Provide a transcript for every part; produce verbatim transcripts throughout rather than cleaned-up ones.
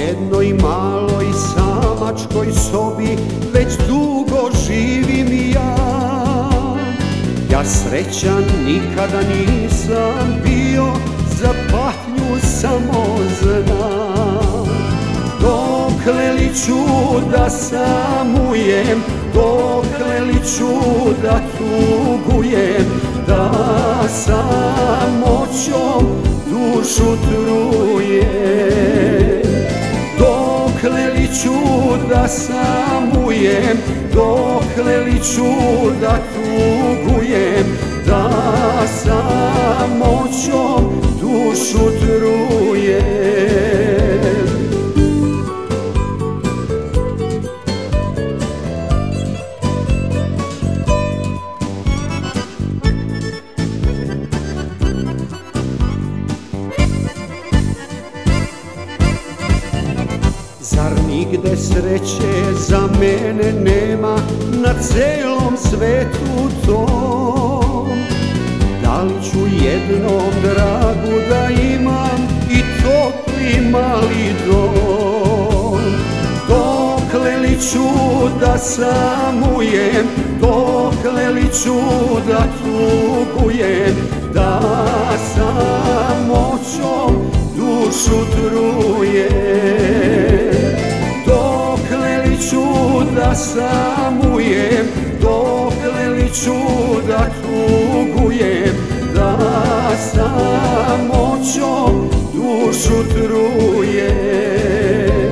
jednoj maloj samačkoj sobi već dugo živim ja. Ja srećan nikada nisam bio, za patnju samo znam. Dokle li ću da samujem, dokle li ću da tugujem, da samoćom dušu trujem. Dokle li ću da samujem, dokle li ću da tugujem, da samoćom dušu trujem. Zar nigde sreće za mene nema na celom svetu tom? Da li ću jednom dragu da imam i topli mali dom? Dokle li ću da samujem, dokle li ću da tugujem, da samoćom dušu trujem. Dokle li ću da samujem, dokle li ću da tugujem, da samoćom dušu trujem.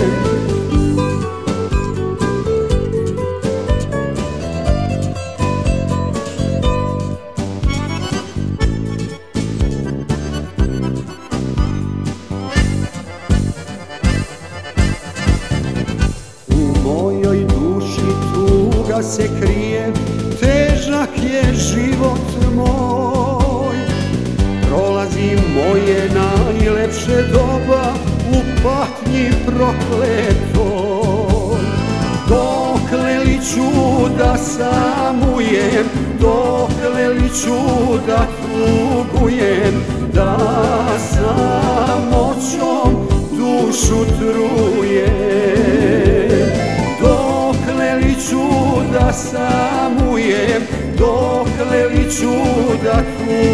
Se krije, težak je život moj, prolazi moje najlepše doba u patnji prokletoj. Dokle li ću da samujem, dokle li ću da tugujem, da samoćom dušu trujem. Dokle li ću da samujem, dokle li ću da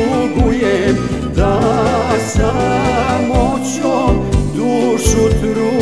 tugujem, da samoćom dušu trujem.